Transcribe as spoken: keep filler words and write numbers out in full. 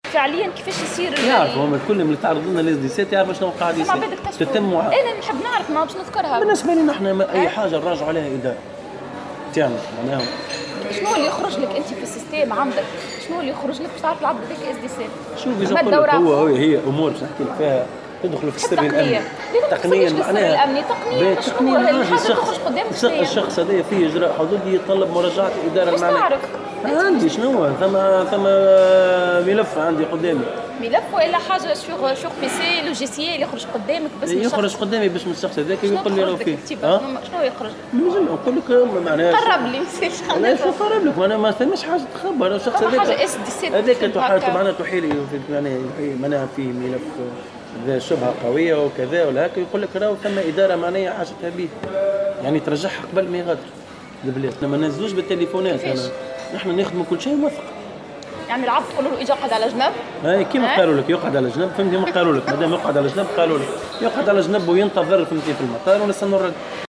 فعليا كيفاش يصير يعرفوا هم الكل اللي تعرض لنا لي دي سيت يعرفوا شنو قاعد يصير تتم. انا نحب نعرف ما باش نذكرها بالنسبه لنا احنا اي حاجه نراجعوا عليها اداره تاعنا معناها. شنو اللي يخرج لك انت في السيستم عندك؟ شنو اللي يخرج لك باش تعرف العبد هذاك اس دي سي؟ شوفي نقول هو هي امور باش نحكي لك فيها تدخل في السر الامني. تقنيا معناها الامني تقنيا شنو الحاجه تخرج قدامك الشخص هذا فيه اجراء حدودي يتطلب مراجعه الاداره المعنيه. عندي شنو ثم ثم ملف عندي قدامي ملف ولا حاجه سور سور بي سي لوجيسيال يخرج قدامك بس يخرج قدامي باش من الشخص هذاك يقول لي راه فيه شنو يخرج؟ نجم نقول لك معناها قرب لي انا شو قرب لك وانا ما ثماش حاجه تخبر الشخص هذاك حاجه اس دي سي هذاك تحال معناها تحيل معناها معناها فيه ملف ذا شبهه قويه وكذا ولا هكا يقول لك راهو ثم اداره معناها حاجتها به يعني ترجعها قبل ما يغادر البلاد. ما ننزلوش بالتليفونات انا نحن نخدموا كل شيء موثق. يعني العبد تقول له اجا قعد على جنب اي كيما قالوا لك يقعد على جنب فهمتي ما قالوا لك مادام يقعد على جنب قالوا لك يقعد على جنب وينتظر فهمتي في المطار ونستنوا الرد.